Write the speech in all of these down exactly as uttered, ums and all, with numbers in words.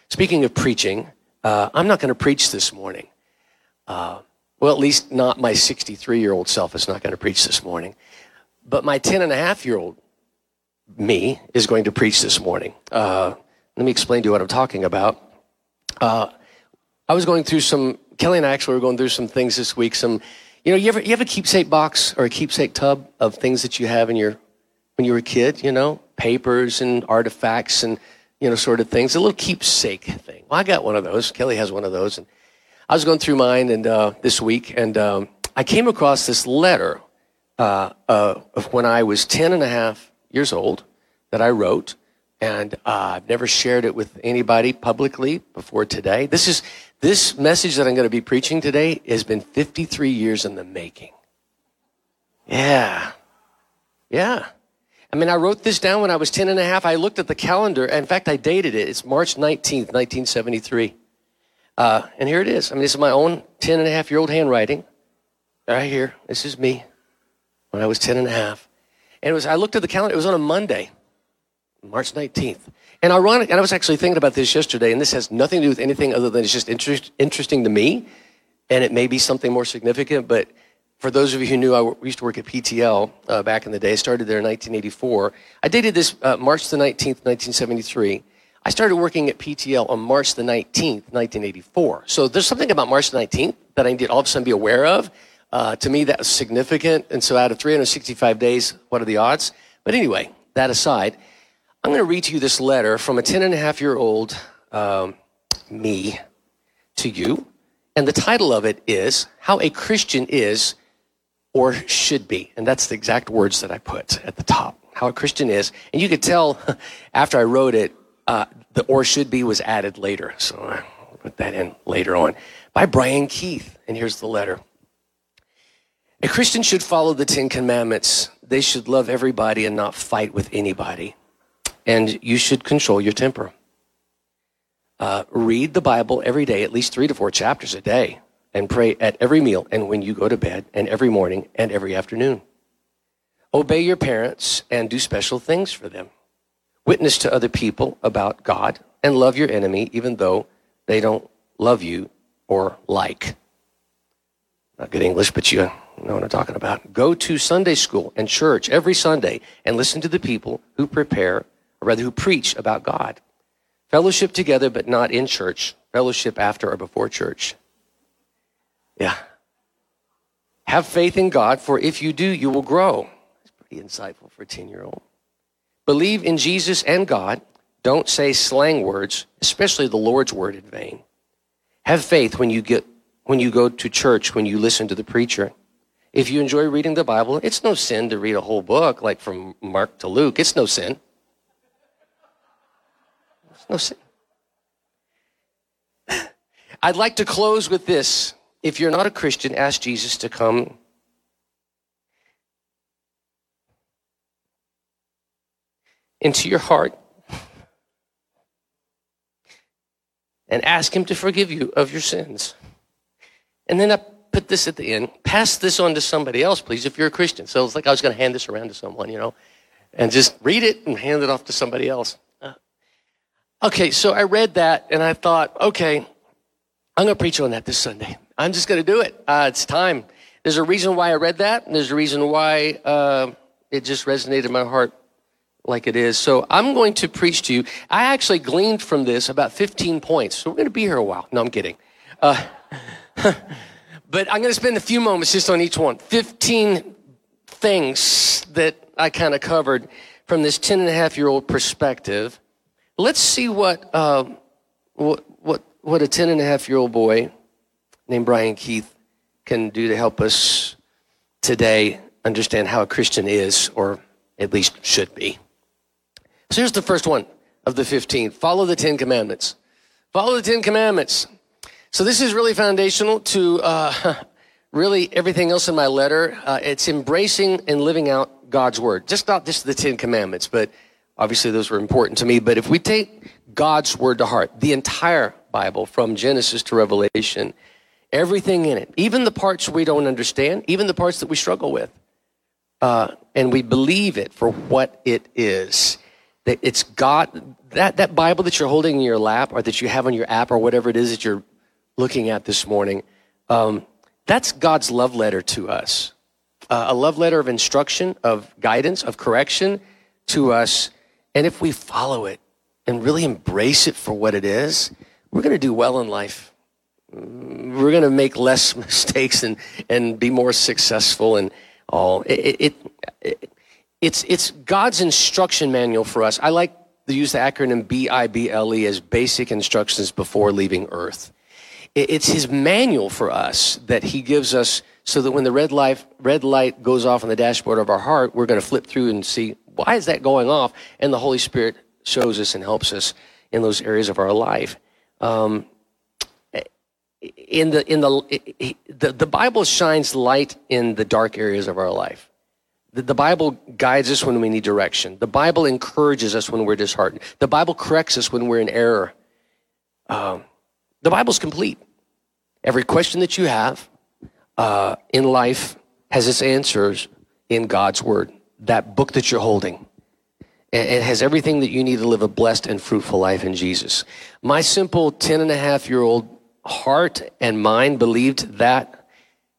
Speaking of preaching, uh, I'm not going to preach this morning. Uh, well, at least not my sixty-three-year-old self is not going to preach this morning. But my ten-and-a-half-year-old me is going to preach this morning. Uh, let me explain to you what I'm talking about. Uh, I was going through some, Kelly and I actually were going through some things this week. Some, you know, you ever you have a keepsake box or a keepsake tub of things that you have in your, when you were a kid, you know, papers and artifacts and, you know, sort of things, a little keepsake thing. Well, I got one of those. Kelly has one of those. And I was going through mine and uh, this week, and um, I came across this letter uh, uh, of when I was ten and a half years old that I wrote, and uh, I've never shared it with anybody publicly before today. This is this message that I'm going to be preaching today has been fifty-three years in the making. Yeah. Yeah. I mean, I wrote this down when I was ten and a half. I looked at the calendar. In fact, I dated it. It's March nineteenth, nineteen seventy-three. Uh, and here it is. I mean, this is my own ten and a half year old handwriting. Right here. This is me when I was ten and a half. And it was, I looked at the calendar. It was on a Monday, March nineteenth. And ironic, and I was actually thinking about this yesterday, and this has nothing to do with anything other than it's just interest, interesting to me. And it may be something more significant, but for those of you who knew, I used to work at P T L uh, back in the day. I started there in nineteen eighty-four. I dated this uh, March the nineteenth, nineteen seventy-three. I started working at P T L on March the nineteenth, nineteen eighty-four. So there's something about March the nineteenth that I need to all of a sudden be aware of. Uh, to me, that was significant. And so out of three hundred sixty-five days, what are the odds? But anyway, that aside, I'm going to read to you this letter from a ten and a half year old um, me to you. And the title of it is How a Christian Is or Should Be. And that's the exact words that I put at the top. How a Christian is. And you could tell after I wrote it, uh, the or should be was added later. So I'll put that in later on. By Brian Keith. And here's the letter. A Christian should follow the Ten Commandments. They should love everybody and not fight with anybody. And you should control your temper. Uh, read the Bible every day, at least three to four chapters a day. And pray at every meal and when you go to bed and every morning and every afternoon. Obey your parents and do special things for them. Witness to other people about God and love your enemy even though they don't love you or like. Not good English, but you know what I'm talking about. Go to Sunday school and church every Sunday and listen to the people who prepare, or rather who preach about God. Fellowship together, but not in church. Fellowship after or before church. Yeah. Have faith in God, for if you do, you will grow. That's pretty insightful for a ten-year-old. Believe in Jesus and God. Don't say slang words, especially the Lord's word, in vain. Have faith when you get when you go to church, when you listen to the preacher. If you enjoy reading the Bible, it's no sin to read a whole book, like from Mark to Luke. It's no sin. It's no sin. I'd like to close with this. If you're not a Christian, ask Jesus to come into your heart and ask him to forgive you of your sins. And then I put this at the end. Pass this on to somebody else, please, if you're a Christian. So it's like I was going to hand this around to someone, you know, and just read it and hand it off to somebody else. Uh, okay, so I read that and I thought, okay, I'm going to preach on that this Sunday. I'm just going to do it. Uh, it's time. There's a reason why I read that. And there's a reason why uh, it just resonated in my heart like it is. So I'm going to preach to you. I actually gleaned from this about fifteen points. So we're going to be here a while. No, I'm kidding. Uh, but I'm going to spend a few moments just on each one. fifteen things that I kind of covered from this ten and a half year old perspective. Let's see what, uh, what, what, what a ten and a half year old boy named Brian Keith can do to help us today understand how a Christian is, or at least should be. So here's the first one of the fifteen. Follow the Ten Commandments. Follow the Ten Commandments. So this is really foundational to uh, really everything else in my letter. Uh, it's embracing and living out God's word. Just not just the Ten Commandments, but obviously those were important to me. But if we take God's word to heart, the entire Bible from Genesis to Revelation, everything in it, even the parts we don't understand, even the parts that we struggle with, uh, and we believe it for what it is, that it's God, that, that Bible that you're holding in your lap or that you have on your app or whatever it is that you're looking at this morning, um, that's God's love letter to us. Uh, a love letter of instruction, of guidance, of correction to us. And if we follow it and really embrace it for what it is, we're going to do well in life. We're going to make less mistakes and, and be more successful and all. It, it, it, it's, it's God's instruction manual for us. I like to use the acronym B I B L E as basic instructions before leaving earth. It, it's his manual for us that he gives us so that when the red light, red light goes off on the dashboard of our heart, we're going to flip through and see, why is that going off? And the Holy Spirit shows us and helps us in those areas of our life. Um, in the in the, the the Bible shines light in the dark areas of our life. The, the Bible guides us when we need direction. The Bible encourages us when we're disheartened. The Bible corrects us when we're in error. Um, the Bible's complete. Every question that you have uh, in life has its answers in God's Word. That book that you're holding. It has everything that you need to live a blessed and fruitful life in Jesus. My simple ten and a half year old heart and mind believed that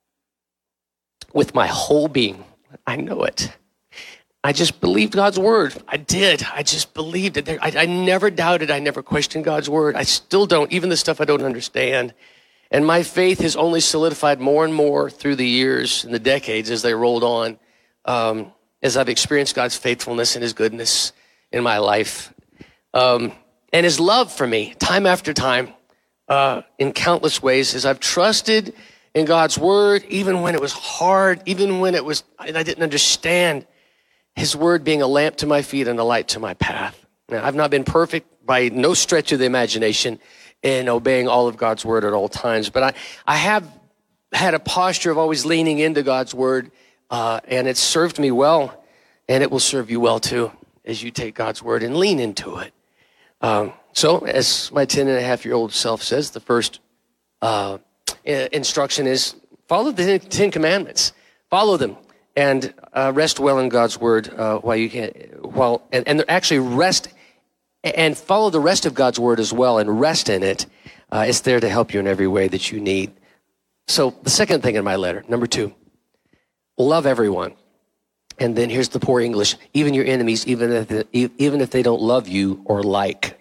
with my whole being. I know it. I just believed God's word. I did. I just believed it. I, I never doubted. I never questioned God's word. I still don't, even the stuff I don't understand. And my faith has only solidified more and more through the years and the decades as they rolled on. Um, as I've experienced God's faithfulness and his goodness in my life. Um, and his love for me, time after time, uh, in countless ways, as I've trusted in God's word, even when it was hard, even when it was, I didn't understand his word being a lamp to my feet and a light to my path. Now, I've not been perfect by no stretch of the imagination in obeying all of God's word at all times, but I, I have had a posture of always leaning into God's word. Uh, and it's served me well, and it will serve you well too as you take God's word and lean into it. Um, so as my ten and a half year old self says, the first uh, instruction is follow the Ten Commandments. Follow them and uh, rest well in God's word uh, while you can, while, and, and actually rest and follow the rest of God's word as well and rest in it. Uh, it's there to help you in every way that you need. So the second thing in my letter, number two, love everyone. And then here's the poor English, even your enemies, even if they, even if they don't love you or like.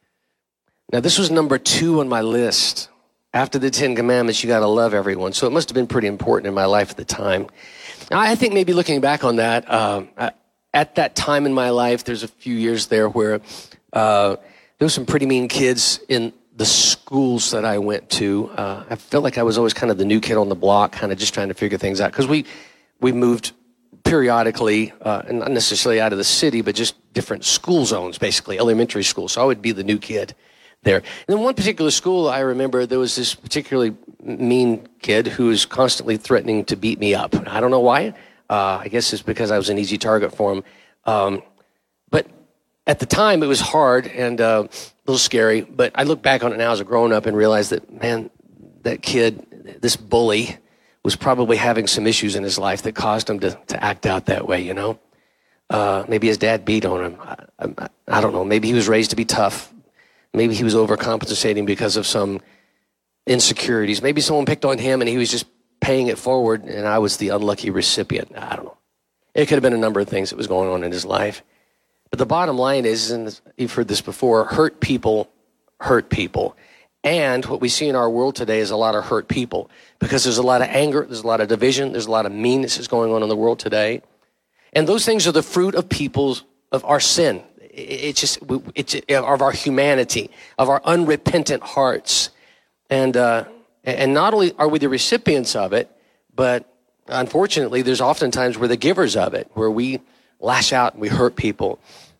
Now, this was number two on my list. After the Ten Commandments, you got to love everyone. So it must have been pretty important in my life at the time. Now, I think maybe looking back on that, um, at that time in my life, there's a few years there where uh, there were some pretty mean kids in the schools that I went to. Uh, I felt like I was always kind of the new kid on the block, kind of just trying to figure things out. Because we... We moved periodically, uh, and not necessarily out of the city, but just different school zones, basically, elementary school. So I would be the new kid there. And in one particular school, I remember there was this particularly mean kid who was constantly threatening to beat me up. I don't know why. Uh, I guess it's because I was an easy target for him. Um, but at the time, it was hard and uh, a little scary. But I look back on it now as a grown-up and realize that, man, that kid, this bully, was probably having some issues in his life that caused him to, to act out that way, you know? Uh, maybe his dad beat on him. I, I, I don't know. Maybe he was raised to be tough. Maybe he was overcompensating because of some insecurities. Maybe someone picked on him and he was just paying it forward and I was the unlucky recipient. I don't know. It could have been a number of things that was going on in his life. But the bottom line is, and you've heard this before, hurt people hurt people. And what we see in our world today is a lot of hurt people because there's a lot of anger, there's a lot of division, there's a lot of meanness that's going on in the world today. And those things are the fruit of people's, of our sin. It's just, it's of our humanity, of our unrepentant hearts. And, uh, and not only are we the recipients of it, but unfortunately, there's oftentimes we're the givers of it, where we lash out and we hurt people.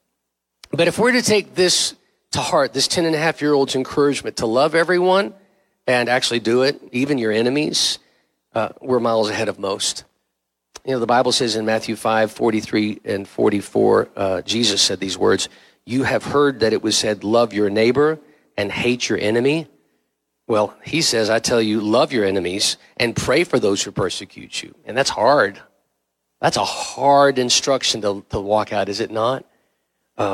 But if we're to take this to heart, this ten and a half year old's encouragement to love everyone and actually do it, even your enemies, uh, we're miles ahead of most. You know, the Bible says in Matthew five, forty-three and forty-four, uh, Jesus said these words, "You have heard that it was said, love your neighbor and hate your enemy." Well, he says, I tell you, love your enemies and pray for those who persecute you. And that's hard. That's a hard instruction to, to walk out, is it not? Um,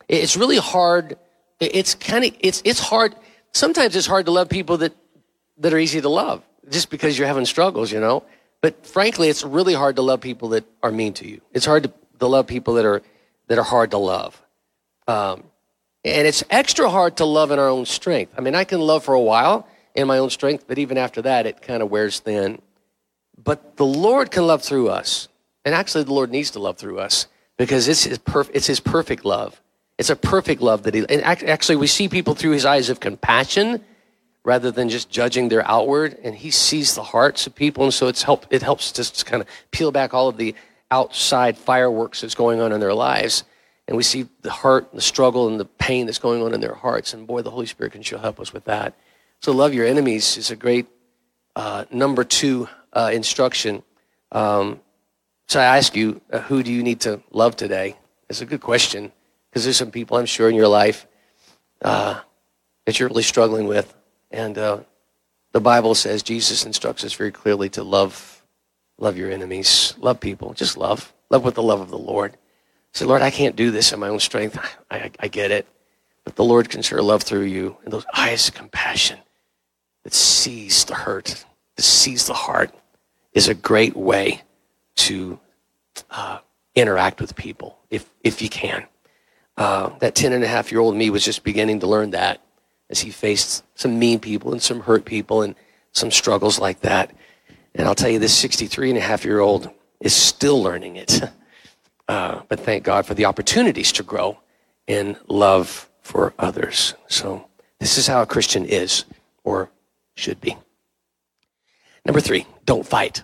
It's really hard. It's kind of, it's, it's hard. Sometimes it's hard to love people that, that are easy to love just because you're having struggles, you know. But frankly, it's really hard to love people that are mean to you. It's hard to, to love people that are, that are hard to love. Um, and it's extra hard to love in our own strength. I mean, I can love for a while in my own strength, but even after that, it kind of wears thin. But the Lord can love through us. And actually, the Lord needs to love through us because it's his, perf- it's his perfect love. It's a perfect love that he, and actually we see people through his eyes of compassion rather than just judging their outward. And he sees the hearts of people. And so it's help, it helps just to kind of peel back all of the outside fireworks that's going on in their lives. And we see the hurt, the struggle, and the pain that's going on in their hearts. And boy, the Holy Spirit can sure help us with that. So love your enemies is a great uh, number two uh, instruction. Um, so I ask you, uh, who do you need to love today? It's a good question. Because there's some people, I'm sure, in your life uh, that you're really struggling with. And uh, the Bible says, Jesus instructs us very clearly to love love your enemies. Love people. Just love. Love with the love of the Lord. Say, Lord, I can't do this in my own strength. I, I, I get it. But the Lord can sure love through you. And those eyes of compassion that sees the hurt, that sees the heart, is a great way to uh, interact with people, if if you can. Uh, that ten and a half year old me was just beginning to learn that as he faced some mean people and some hurt people and some struggles like that. And I'll tell you, this sixty-three and a half year old is still learning it. Uh, but thank God for the opportunities to grow in love for others. So this is how a Christian is or should be. Number three, don't fight.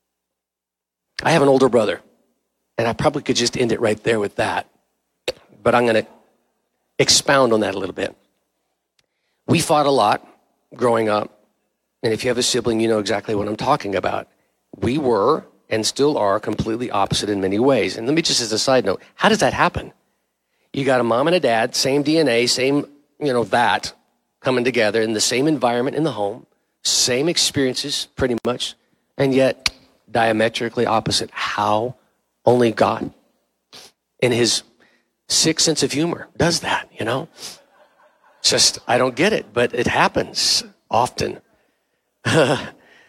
I have an older brother, and I probably could just end it right there with that. But I'm going to expound on that a little bit. We fought a lot growing up. And if you have a sibling, you know exactly what I'm talking about. We were and still are completely opposite in many ways. And let me just as a side note, how does that happen? You got a mom and a dad, same D N A, same, you know, that coming together in the same environment in the home, same experiences pretty much, and yet diametrically opposite. How? Only God in his sick sense of humor does that, you know? Just, I don't get it, but it happens often. uh,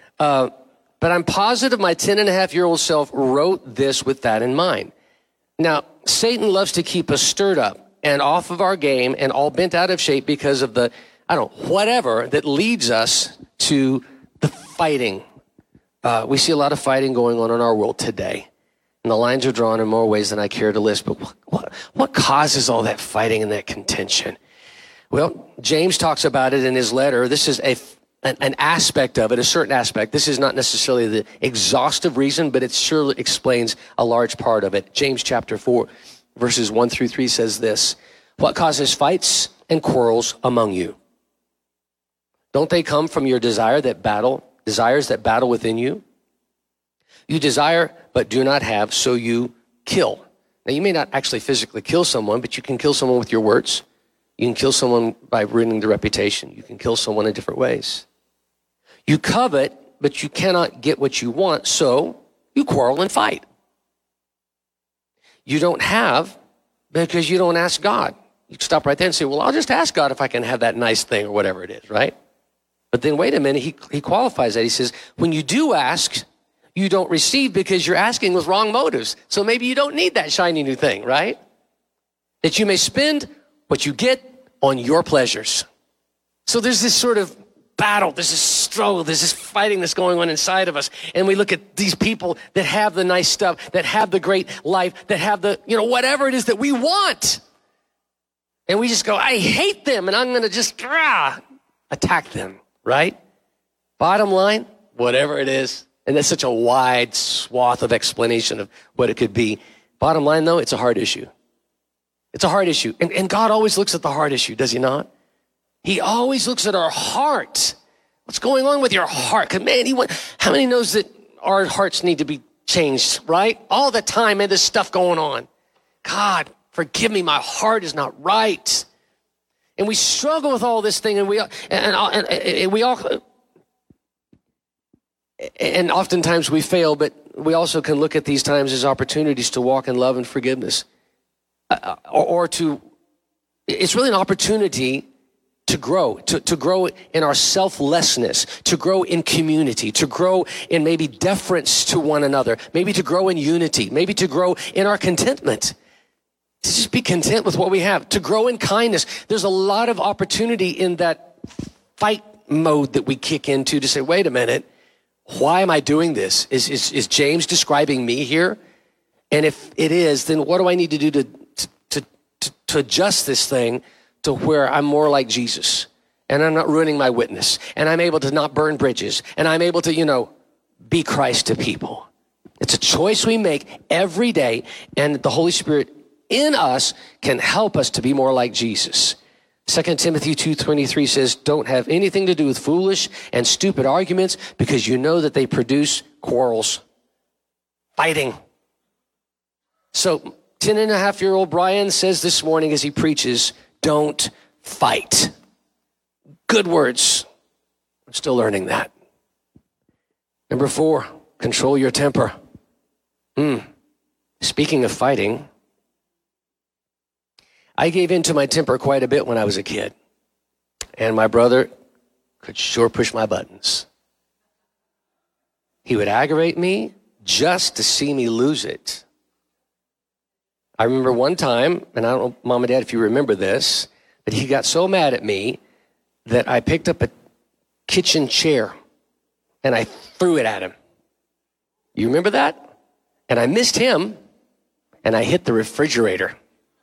but I'm positive my ten and a half year old self wrote this with that in mind. Now, Satan loves to keep us stirred up and off of our game and all bent out of shape because of the, I don't know, whatever that leads us to the fighting. Uh, we see a lot of fighting going on in our world today. And the lines are drawn in more ways than I care to list. But what, what, what causes all that fighting and that contention? Well, James talks about it in his letter. This is a, an, an aspect of it, a certain aspect. This is not necessarily the exhaustive reason, but it surely explains a large part of it. James chapter four, verses one through three says this: what causes fights and quarrels among you? Don't they come from your desire that battle, desires that battle within you? You desire, but do not have, so you kill. Now, you may not actually physically kill someone, but you can kill someone with your words. You can kill someone by ruining their reputation. You can kill someone in different ways. You covet, but you cannot get what you want, so you quarrel and fight. You don't have because you don't ask God. You stop right there and say, well, I'll just ask God if I can have that nice thing or whatever it is, right? But then wait a minute, he, he qualifies that. He says, when you do ask, you don't receive because you're asking with wrong motives. So maybe you don't need that shiny new thing, right? That you may spend what you get on your pleasures. So there's this sort of battle, there's this struggle, there's this fighting that's going on inside of us. And we look at these people that have the nice stuff, that have the great life, that have the, you know, whatever it is that we want. And we just go, I hate them, and I'm going to just rah, attack them, right? Bottom line, whatever it is. And that's such a wide swath of explanation of what it could be. Bottom line, though, it's a hard issue. It's a hard issue. And, and God always looks at the hard issue, does he not? He always looks at our heart. What's going on with your heart? Because, man, he, how many knows that our hearts need to be changed, right? All the time, man, there's stuff going on. God, forgive me, my heart is not right. And we struggle with all this thing, and we, and, and, and we all... And oftentimes we fail, but we also can look at these times as opportunities to walk in love and forgiveness, uh, or, or to it's really an opportunity to grow, to, to grow in our selflessness, to grow in community, to grow in maybe deference to one another, maybe to grow in unity, maybe to grow in our contentment. To just be content with what we have, to grow in kindness. There's a lot of opportunity in that fight mode that we kick into to say, wait a minute, why am I doing this? Is, is, is James describing me here? And if it is, then what do I need to do to, to, to, to adjust this thing to where I'm more like Jesus, and I'm not ruining my witness, and I'm able to not burn bridges, and I'm able to, you know, be Christ to people. It's a choice we make every day, and the Holy Spirit in us can help us to be more like Jesus. Second Timothy two twenty-three says, don't have anything to do with foolish and stupid arguments, because you know that they produce quarrels, fighting. So ten and a half year old Brian says this morning as he preaches, don't fight. Good words. I'm still learning that. Number four, control your temper. Mm. Speaking of fighting, I gave in to my temper quite a bit when I was a kid. And my brother could sure push my buttons. He would aggravate me just to see me lose it. I remember one time, and I don't know, Mom and Dad, if you remember this, but he got so mad at me that I picked up a kitchen chair and I threw it at him. You remember that? And I missed him and I hit the refrigerator.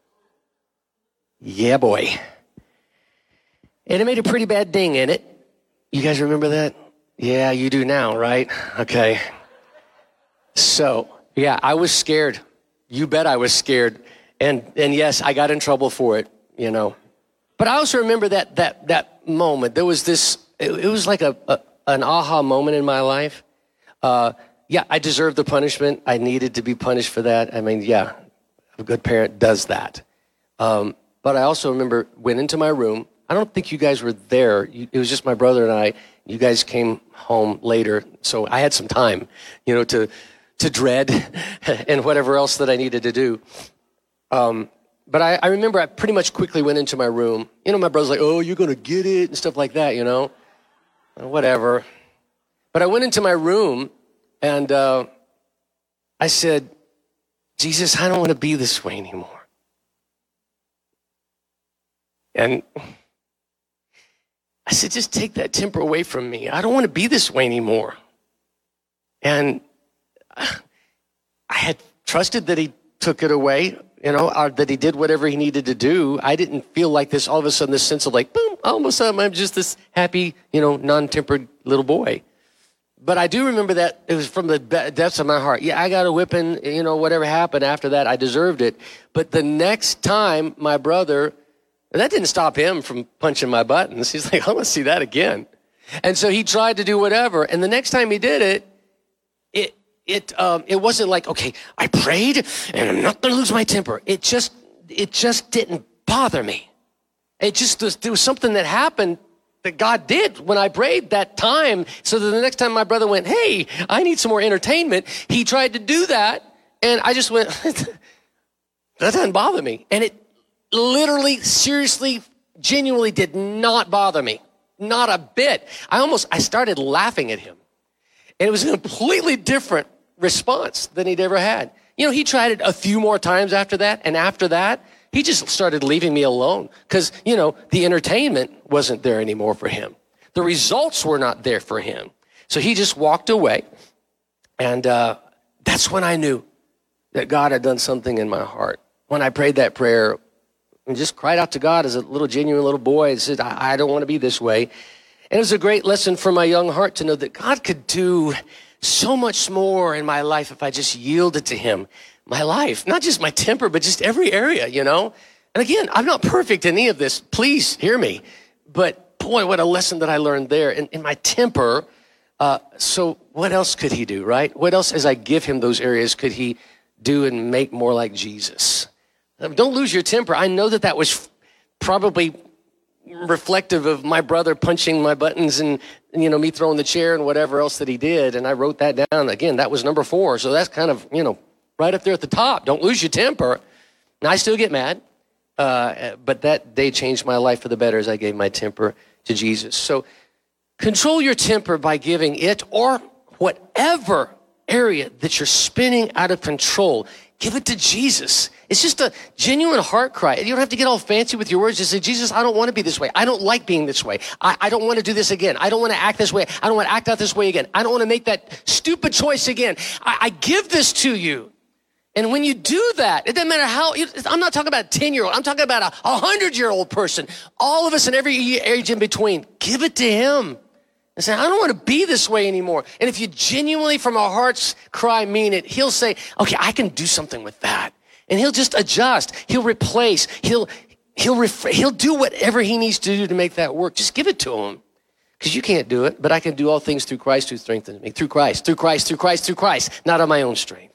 Yeah, boy. And it made a pretty bad ding in it. You guys remember that? Yeah, you do now, right? Okay. So, yeah, I was scared. You bet I was scared. And and yes, I got in trouble for it, you know. But I also remember that that that moment. There was this, it, it was like a, a an aha moment in my life. Uh, yeah, I deserved the punishment. I needed to be punished for that. I mean, yeah, a good parent does that. Um, but I also remember went into my room. I don't think you guys were there. You, it was just my brother and I. You guys came home later, so I had some time, you know, to to dread and whatever else that I needed to do. Um, but I, I remember I pretty much quickly went into my room. You know, my brother's like, oh, you're going to get it and stuff like that, you know, whatever. But I went into my room and uh, I said, Jesus, I don't want to be this way anymore. And I said, just take that temper away from me. I don't want to be this way anymore. And I had trusted that he took it away, you know, or that he did whatever he needed to do. I didn't feel like this, all of a sudden, this sense of like, boom, all of a sudden, I'm just this happy, you know, non-tempered little boy. But I do remember that it was from the depths of my heart. Yeah, I got a whipping, you know, whatever happened after that, I deserved it. But the next time my brother, that didn't stop him from punching my buttons. He's like, I want to see that again. And so he tried to do whatever. And the next time he did it, it, It um, it wasn't like, okay, I prayed and I'm not going to lose my temper. It just it just didn't bother me. It just was, there was something that happened that God did when I prayed that time. So that the next time my brother went, hey, I need some more entertainment, he tried to do that, and I just went, that doesn't bother me. And it literally, seriously, genuinely did not bother me, not a bit. I almost I started laughing at him, and it was a completely different response than he'd ever had. You know, he tried it a few more times after that, and after that, he just started leaving me alone because, you know, the entertainment wasn't there anymore for him. The results were not there for him. So he just walked away, and uh, that's when I knew that God had done something in my heart. When I prayed that prayer and just cried out to God as a little genuine little boy and said, I, I don't want to be this way. And it was a great lesson for my young heart to know that God could do so much more in my life if I just yielded to him. My life, not just my temper, but just every area, you know? And again, I'm not perfect in any of this. Please hear me. But boy, what a lesson that I learned there. In, in my temper, uh, so what else could he do, right? What else, as I give him those areas, could he do and make more like Jesus? Um, don't lose your temper. I know that that was probably reflective of my brother punching my buttons and, and, you know, me throwing the chair and whatever else that he did. And I wrote that down. Again, that was number four. So that's kind of, you know, right up there at the top. Don't lose your temper. Now, I still get mad, Uh, but that day changed my life for the better as I gave my temper to Jesus. So control your temper by giving it, or whatever area that you're spinning out of control, give it to Jesus. It's just a genuine heart cry. You don't have to get all fancy with your words. Just say, Jesus, I don't want to be this way. I don't like being this way. I, I don't want to do this again. I don't want to act this way. I don't want to act out this way again. I don't want to make that stupid choice again. I, I give this to you. And when you do that, it doesn't matter how, I'm not talking about a ten-year-old. I'm talking about a hundred-year-old person. All of us in every age in between, give it to him. And say, I don't want to be this way anymore. And if you genuinely from a heart's cry mean it, he'll say, okay, I can do something with that. And he'll just adjust. He'll replace. He'll, he'll, ref- he'll do whatever he needs to do to make that work. Just give it to him. Because you can't do it, but I can do all things through Christ who strengthens me. Through Christ, through Christ, through Christ, through Christ. Not on my own strength.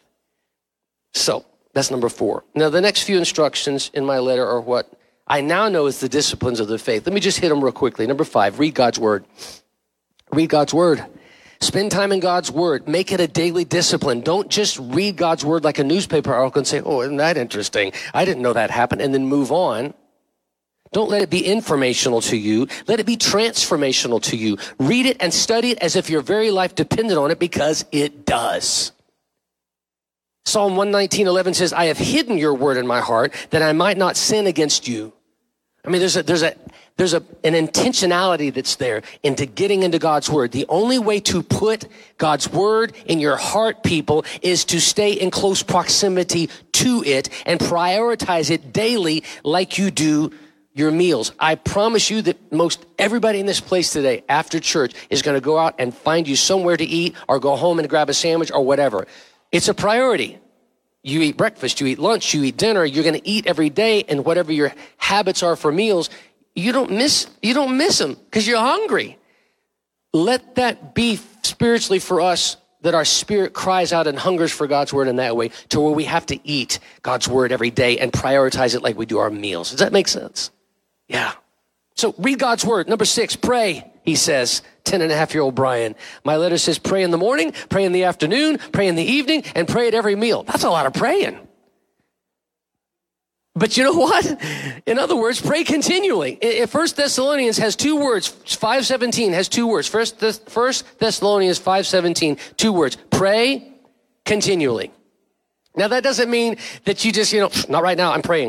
So that's number four. Now, the next few instructions in my letter are what I now know is the disciplines of the faith. Let me just hit them real quickly. Number five, read God's word. Read God's word. Spend time in God's word. Make it a daily discipline. Don't just read God's word like a newspaper article and say, oh, isn't that interesting? I didn't know that happened, and then move on. Don't let it be informational to you. Let it be transformational to you. Read it and study it as if your very life depended on it, because it does. Psalm one nineteen, eleven says, I have hidden your word in my heart that I might not sin against you. I mean, there's a, there's a, there's a, an intentionality that's there into getting into God's word. The only way to put God's word in your heart, people, is to stay in close proximity to it and prioritize it daily like you do your meals. I promise you that most everybody in this place today after church is going to go out and find you somewhere to eat, or go home and grab a sandwich or whatever. It's a priority. You eat breakfast, you eat lunch, you eat dinner, you're going to eat every day, and whatever your habits are for meals, you don't miss, you don't miss them because you're hungry. Let that be spiritually for us, that our spirit cries out and hungers for God's word in that way, to where we have to eat God's word every day and prioritize it like we do our meals. Does that make sense? Yeah. So read God's word. Number six, pray, he says. Ten and a half year old Brian. My letter says pray in the morning, pray in the afternoon, pray in the evening, and pray at every meal. That's a lot of praying. But you know what? In other words, pray continually. First Thessalonians has two words. five seventeen has two words. First Thessalonians five seventeen, two words. Pray continually. Now that doesn't mean that you just, you know, not right now, I'm praying.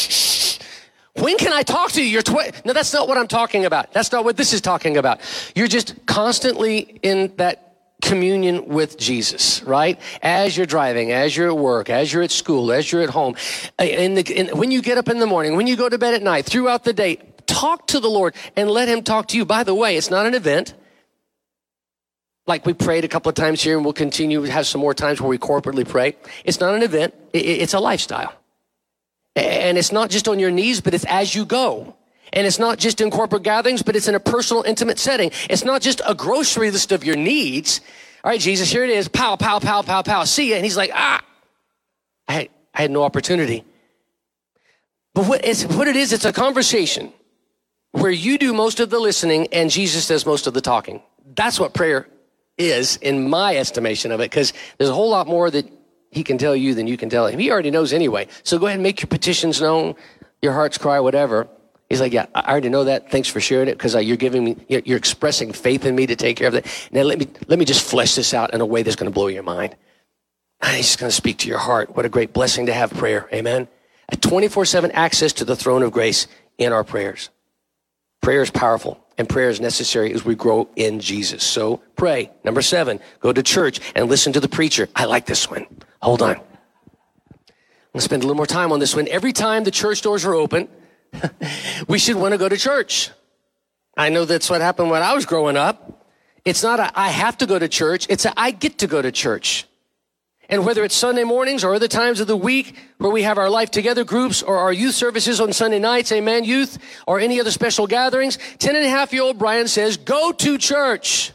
When can I talk to you? You're tw- No, that's not what I'm talking about. That's not what this is talking about. You're just constantly in that communion with Jesus, right? As you're driving, as you're at work, as you're at school, as you're at home. In the, in, when you get up in the morning, when you go to bed at night, throughout the day, talk to the Lord and let him talk to you. By the way, it's not an event. Like we prayed a couple of times here, and we'll continue to have some more times where we corporately pray. It's not an event. It, it's a lifestyle. And it's not just on your knees, but it's as you go. And it's not just in corporate gatherings, but it's in a personal, intimate setting. It's not just a grocery list of your needs. All right, Jesus, here it is. Pow, pow, pow, pow, pow. See ya. And he's like, ah, I had, I had no opportunity. But what, it's, what it is, it's a conversation where you do most of the listening and Jesus does most of the talking. That's what prayer is, in my estimation of it, because there's a whole lot more that he can tell you than you can tell him. He already knows anyway. So go ahead and make your petitions known, your heart's cry, whatever. He's like, yeah, I already know that. Thanks for sharing it, because you're giving me, you're expressing faith in me to take care of that. Now let me let me just flesh this out in a way that's going to blow your mind. And he's just going to speak to your heart. What a great blessing to have prayer. Amen. A twenty-four seven access to the throne of grace in our prayers. Prayer is powerful, and prayer is necessary as we grow in Jesus. So pray. Number seven, go to church and listen to the preacher. I like this one. Hold on. I'm going to spend a little more time on this one. Every time the church doors are open, we should want to go to church. I know that's what happened when I was growing up. It's not a, I have to go to church. It's a, I get to go to church. And whether it's Sunday mornings or other times of the week where we have our Life Together groups or our youth services on Sunday nights, amen, youth, or any other special gatherings, ten and a half year old Brian says, go to church.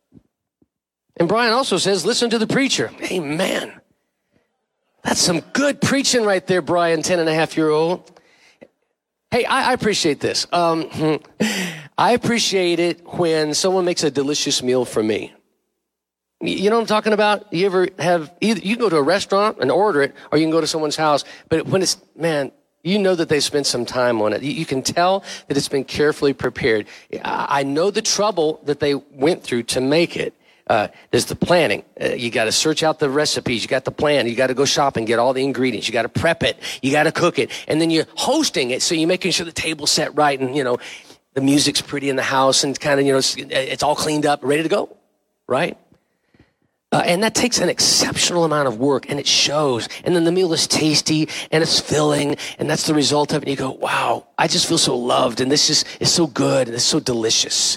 And Brian also says, listen to the preacher. Amen. That's some good preaching right there, Brian, ten and a half year old. Hey, I, I appreciate this. Um, I appreciate it when someone makes a delicious meal for me. You know what I'm talking about? You ever have, either you can go to a restaurant and order it, or you can go to someone's house. But when it's, man, You know that they spent some time on it. You can tell that it's been carefully prepared. I know the trouble that they went through to make it. Uh, there's the planning. Uh, you got to search out the recipes. You got the plan. You got to go shopping, get all the ingredients. You got to prep it. You got to cook it. And then you're hosting it. So you're making sure the table's set right. And, you know, the music's pretty in the house and kind of, you know, it's, it's all cleaned up, ready to go. Right? Uh, and that takes an exceptional amount of work, and it shows. And then the meal is tasty, and it's filling, and that's the result of it. And you go, wow, I just feel so loved, and this is, is so good, and it's so delicious.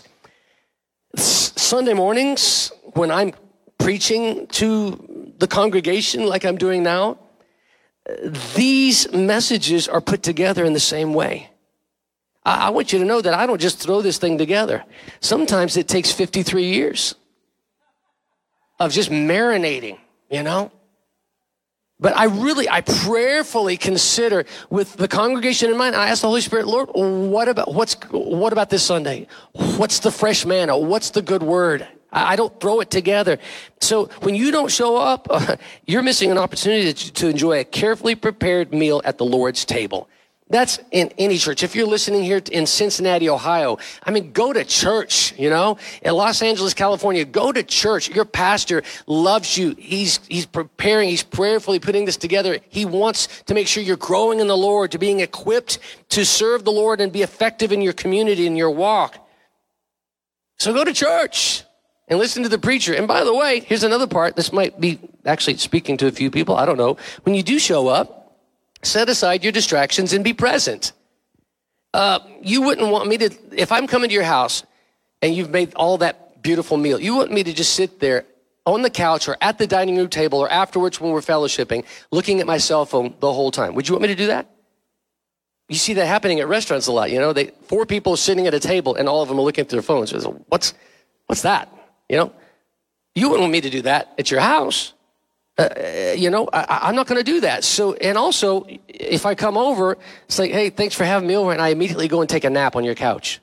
S- Sunday mornings, when I'm preaching to the congregation like I'm doing now, these messages are put together in the same way. I, I want you to know that I don't just throw this thing together. Sometimes it takes fifty-three years. Of just marinating, you know? But I really, I prayerfully consider with the congregation in mind, I ask the Holy Spirit, Lord, what about, what's, what about this Sunday? What's the fresh manna? What's the good word? I, I don't throw it together. So when you don't show up, uh, you're missing an opportunity to, to enjoy a carefully prepared meal at the Lord's table. That's in any church. If you're listening here in Cincinnati, Ohio, I mean, go to church, you know, in Los Angeles, California, go to church. Your pastor loves you. He's, he's preparing, he's prayerfully putting this together. He wants to make sure you're growing in the Lord, to being equipped to serve the Lord and be effective in your community, in your walk. So go to church and listen to the preacher. And by the way, here's another part. This might be actually speaking to a few people. I don't know. When you do show up, set aside your distractions and be present. Uh, you wouldn't want me to, if I'm coming to your house and you've made all that beautiful meal, you want me to just sit there on the couch or at the dining room table or afterwards when we're fellowshipping, looking at my cell phone the whole time. Would you want me to do that? You see that happening at restaurants a lot. You know, they four people sitting at a table and all of them are looking at their phones. So what's, what's that? You know, you wouldn't want me to do that at your house. Uh, you know, I, I'm not going to do that. So, and also, if I come over, it's like, hey, thanks for having me over, and I immediately go and take a nap on your couch.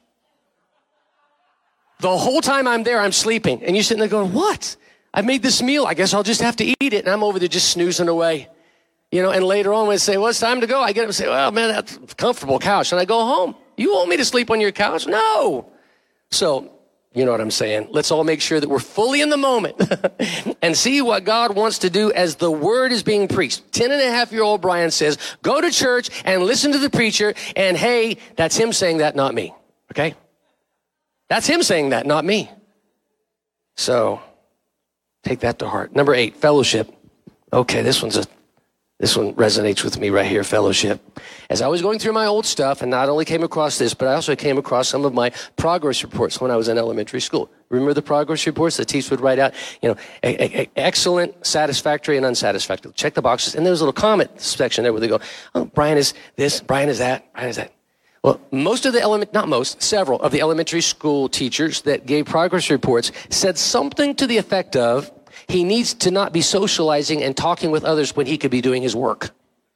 The whole time I'm there, I'm sleeping, and you're sitting there going, what? I made this meal. I guess I'll just have to eat it, and I'm over there just snoozing away. You know, and later on when I say, well, it's time to go, I get up and say, well, man, that's a comfortable couch, and I go home. You want me to sleep on your couch? No. So, you know what I'm saying? Let's all make sure that we're fully in the moment and see what God wants to do as the word is being preached. Ten and a half year old Brian says, go to church and listen to the preacher. And hey, that's him saying that, not me. Okay? That's him saying that, not me. So take that to heart. Number eight, fellowship. Okay, this one's a This one resonates with me right here, fellowship. As I was going through my old stuff, and not only came across this, but I also came across some of my progress reports when I was in elementary school. Remember the progress reports that teachers would write out? You know, a, a, excellent, satisfactory, and unsatisfactory. Check the boxes. And there was a little comment section there where they go, oh, Brian is this, Brian is that, Brian is that. Well, most of the element, not most, several of the elementary school teachers that gave progress reports said something to the effect of, he needs to not be socializing and talking with others when he could be doing his work.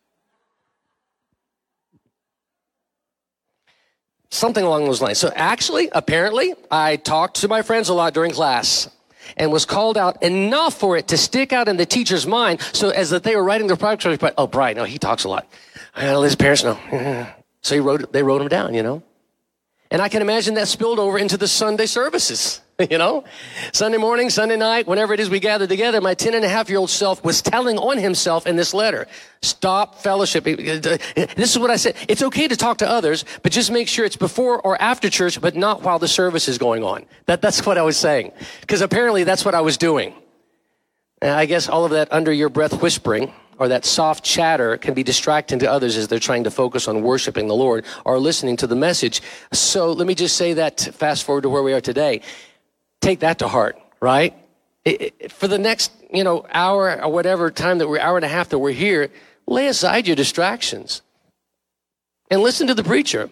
Something along those lines. So actually, apparently, I talked to my friends a lot during class and was called out enough for it to stick out in the teacher's mind so as that they were writing their progress report. Oh, Brian, no, he talks a lot. I gotta let his parents know. So he wrote, they wrote him down, you know. And I can imagine that spilled over into the Sunday services, you know. Sunday morning, Sunday night, whenever it is we gather together, my ten and a half year old self was telling on himself in this letter, stop fellowship. This is what I said. It's okay to talk to others, but just make sure it's before or after church, but not while the service is going on. That, that's what I was saying. Because apparently that's what I was doing. And I guess all of that under your breath whispering or that soft chatter can be distracting to others as they're trying to focus on worshiping the Lord or listening to the message. So let me just say that, fast forward to where we are today. Take that to heart, right? It, it, for the next, you know, hour or whatever time that we're, hour and a half that we're here, lay aside your distractions and listen to the preacher.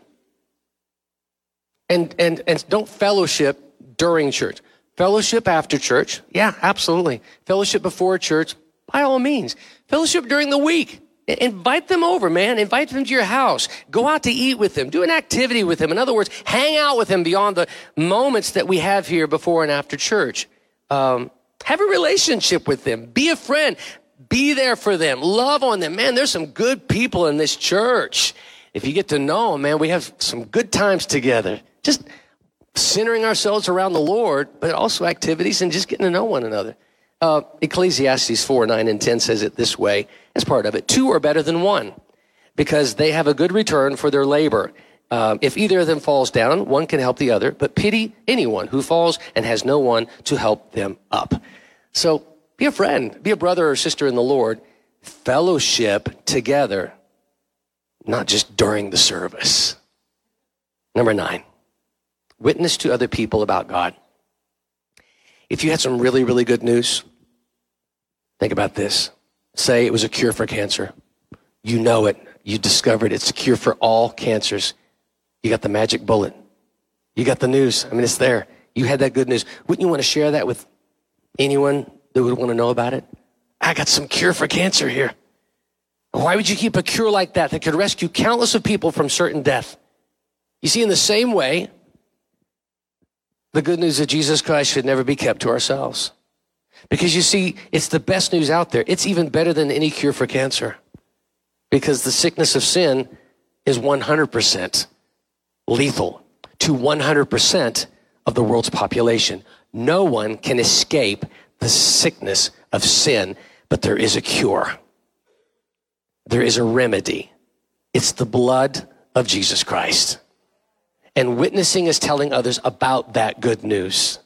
And, and, and don't fellowship during church. Fellowship after church. Yeah, absolutely. Fellowship before church, by all means. Fellowship during the week. Invite them over, man. Invite them to your house. Go out to eat with them. Do an activity with them. In other words, hang out with them beyond the moments that we have here before and after church. Um, have a relationship with them. Be a friend. Be there for them. Love on them. Man, there's some good people in this church. If you get to know them, man, we have some good times together. Just centering ourselves around the Lord, but also activities and just getting to know one another. Uh, Ecclesiastes four, nine, and ten says it this way as part of it. Two are better than one because they have a good return for their labor. Um, if either of them falls down, one can help the other, but pity anyone who falls and has no one to help them up. So be a friend, be a brother or sister in the Lord, fellowship together, not just during the service. Number nine, witness to other people about God. If you had some really, really good news, think about this. Say it was a cure for cancer. You know it. You discovered it's a cure for all cancers. You got the magic bullet. You got the news. I mean, it's there. You had that good news. Wouldn't you want to share that with anyone that would want to know about it? I got some cure for cancer here. Why would you keep a cure like that that could rescue countless of people from certain death? You see, in the same way, the good news of Jesus Christ should never be kept to ourselves. Because you see, it's the best news out there. It's even better than any cure for cancer. Because the sickness of sin is one hundred percent lethal to one hundred percent of the world's population. No one can escape the sickness of sin, but there is a cure. There is a remedy. It's the blood of Jesus Christ. And witnessing is telling others about that good news.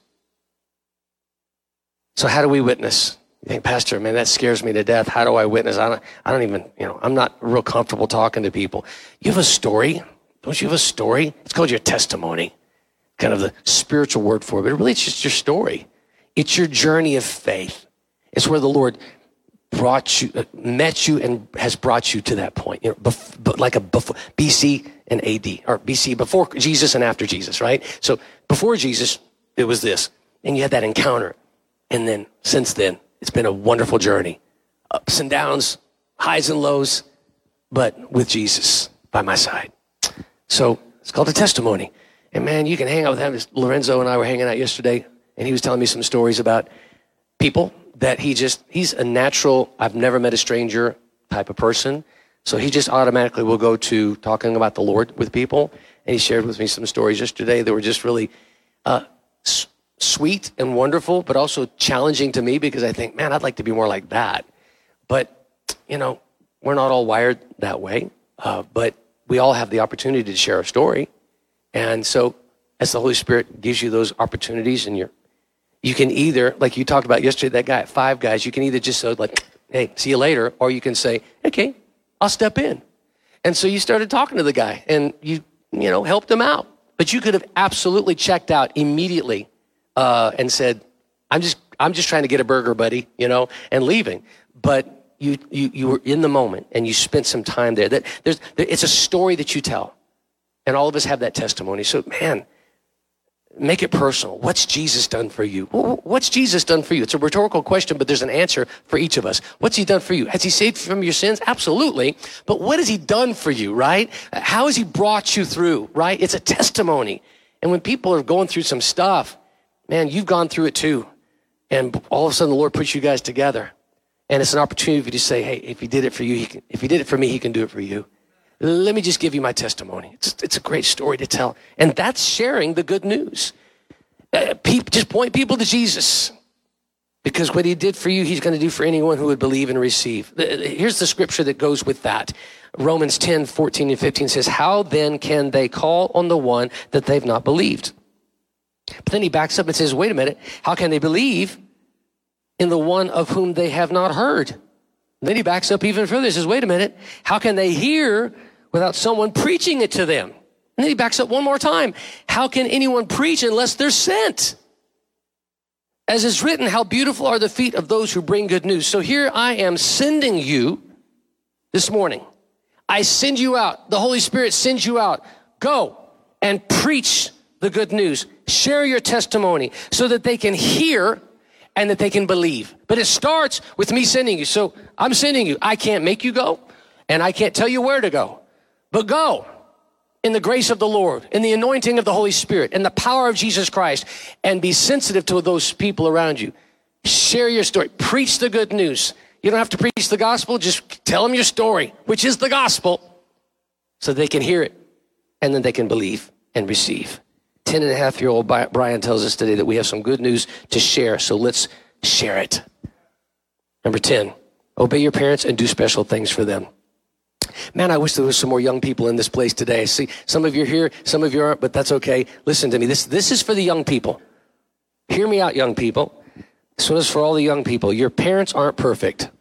So how do we witness? You think, Pastor, man, that scares me to death. How do I witness? I don't, I don't even, you know, I'm not real comfortable talking to people. You have a story. Don't you have a story? It's called your testimony. Kind of the spiritual word for it. But really, it's just your story. It's your journey of faith. It's where the Lord brought you, uh, met you, and has brought you to that point. You know, bef- but like a before, B C and A D, or B C, before Jesus and after Jesus, right? So before Jesus, it was this, and you had that encounter, and then since then, it's been a wonderful journey, ups and downs, highs and lows, but with Jesus by my side. So it's called a testimony, and man, you can hang out with him. Lorenzo and I were hanging out yesterday, and he was telling me some stories about people that he just, he's a natural, I've never met a stranger type of person. So he just automatically will go to talking about the Lord with people. And he shared with me some stories yesterday that were just really uh, s- sweet and wonderful, but also challenging to me because I think, man, I'd like to be more like that. But, you know, we're not all wired that way. Uh, but we all have the opportunity to share a story. And so as the Holy Spirit gives you those opportunities, and you're, you can either, like you talked about yesterday, that guy at Five Guys, you can either just say like, hey, see you later, or you can say, okay, I'll step in. And so you started talking to the guy and you, you know, helped him out. But you could have absolutely checked out immediately uh, and said, I'm just, I'm just trying to get a burger, buddy, you know, and leaving. But you, you, you were in the moment and you spent some time there. That there's, there, it's a story that you tell. And all of us have that testimony. So, man, make it personal. What's Jesus done for you? What's Jesus done for you? It's a rhetorical question, but there's an answer for each of us. What's he done for you? Has he saved you from your sins? Absolutely. But what has he done for you, right? How has he brought you through, right? It's a testimony. And when people are going through some stuff, man, you've gone through it too. And all of a sudden the Lord puts you guys together. And it's an opportunity for you to say, hey, if he did it for you, he can, if he did it for me, he can do it for you. Let me just give you my testimony. It's, it's a great story to tell. And that's sharing the good news. Uh, pe- just point people to Jesus. Because what he did for you, he's going to do for anyone who would believe and receive. Here's the scripture that goes with that. Romans ten, fourteen, and fifteen says, how then can they call on the one that they've not believed? But then he backs up and says, wait a minute. How can they believe in the one of whom they have not heard? And then he backs up even further. He says, wait a minute. How can they hear without someone preaching it to them? And then he backs up one more time. How can anyone preach unless they're sent? As is written, how beautiful are the feet of those who bring good news. So here I am sending you this morning. I send you out. The Holy Spirit sends you out. Go and preach the good news. Share your testimony so that they can hear and that they can believe. But it starts with me sending you. So I'm sending you. I can't make you go, and I can't tell you where to go. But go in the grace of the Lord, in the anointing of the Holy Spirit, in the power of Jesus Christ, and be sensitive to those people around you. Share your story. Preach the good news. You don't have to preach the gospel. Just tell them your story, which is the gospel, so they can hear it and then they can believe and receive. Ten and a half year old Brian tells us today that we have some good news to share. So let's share it. Number ten, obey your parents and do special things for them. Man, I wish there was some more young people in this place today. See, some of you are here, some of you aren't, but that's okay. Listen to me. This, this is for the young people. Hear me out, young people. This one is for all the young people. Your parents aren't perfect.